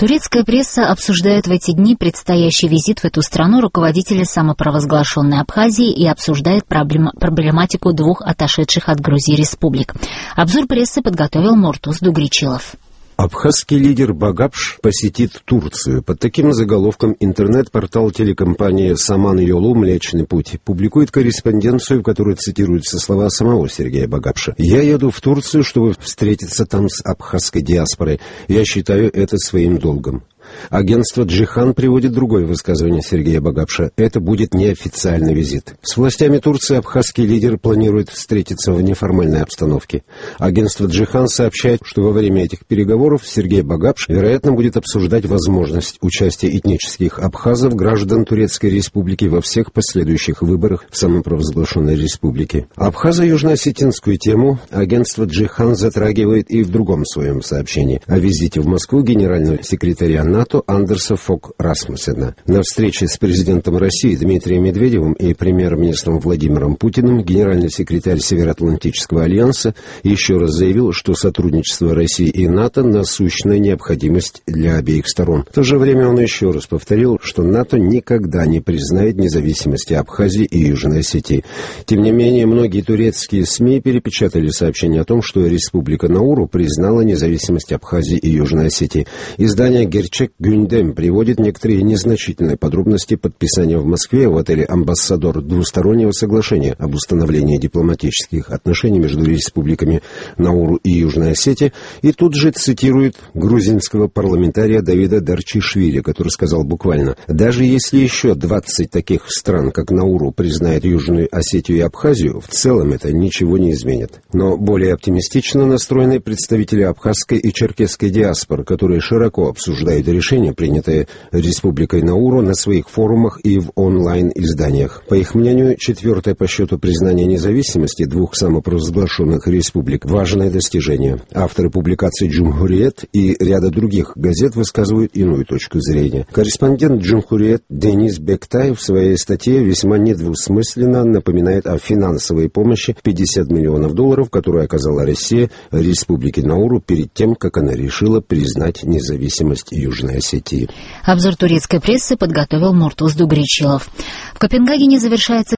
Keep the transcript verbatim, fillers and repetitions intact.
Турецкая пресса обсуждает в эти дни предстоящий визит в эту страну руководителя самопровозглашенной Абхазии и обсуждает проблем, проблематику двух отошедших от Грузии республик. Обзор прессы подготовил Муртуз Дугричилов. Абхазский лидер Багапш посетит Турцию. Под таким заголовком интернет-портал телекомпании «Саман Йолу. Млечный путь» публикует корреспонденцию, в которой цитируются слова самого Сергея Багапша. «Я еду в Турцию, чтобы встретиться там с абхазской диаспорой. Я считаю это своим долгом». Агентство «Джихан» приводит другое высказывание Сергея Багапша. Это будет неофициальный визит. С властями Турции абхазский лидер планирует встретиться в неформальной обстановке. Агентство «Джихан» сообщает, что во время этих переговоров Сергей Багапш, вероятно, будет обсуждать возможность участия этнических абхазов, граждан Турецкой республики, во всех последующих выборах в самопровозглашенной республике. Абхазо-южно-осетинскую тему агентство «Джихан» затрагивает и в другом своем сообщении о визите в Москву генерального секретаря НАТО Андерса Фог Расмуссена. На встрече с президентом России Дмитрием Медведевым и премьер-министром Владимиром Путиным генеральный секретарь Североатлантического альянса еще раз заявил, что сотрудничество России и НАТО – насущная необходимость для обеих сторон. В то же время он еще раз повторил, что НАТО никогда не признает независимости Абхазии и Южной Осетии. Тем не менее, многие турецкие СМИ перепечатали сообщение о том, что Республика Науру признала независимость Абхазии и Южной Осетии. Издание «Герчек Гюндем» приводит некоторые незначительные подробности подписания в Москве в отеле «Амбассадор» двустороннего соглашения об установлении дипломатических отношений между республиками Науру и Южной Осетии, и тут же цитирует грузинского парламентария Давида Дарчишвили, который сказал буквально: «Даже если еще двадцать таких стран, как Науру, признают Южную Осетию и Абхазию, в целом это ничего не изменит». Но более оптимистично настроены представители абхазской и черкесской диаспор, которые широко обсуждают решение, принятое Республикой Науру на своих форумах и в онлайн-изданиях. По их мнению, четвертое по счету признание независимости двух самопровозглашенных республик – важное достижение. Авторы публикаций «Джумхуриет» и ряда других газет высказывают иную точку зрения. Корреспондент «Джумхуриет» Денис Бектаев в своей статье весьма недвусмысленно напоминает о финансовой помощи пятьдесят миллионов долларов, которую оказала Россия Республике Науру перед тем, как она решила признать независимость Южной Осетии. Обзор турецкой прессы подготовил Муртуз Дугричилов. В Копенгагене завершается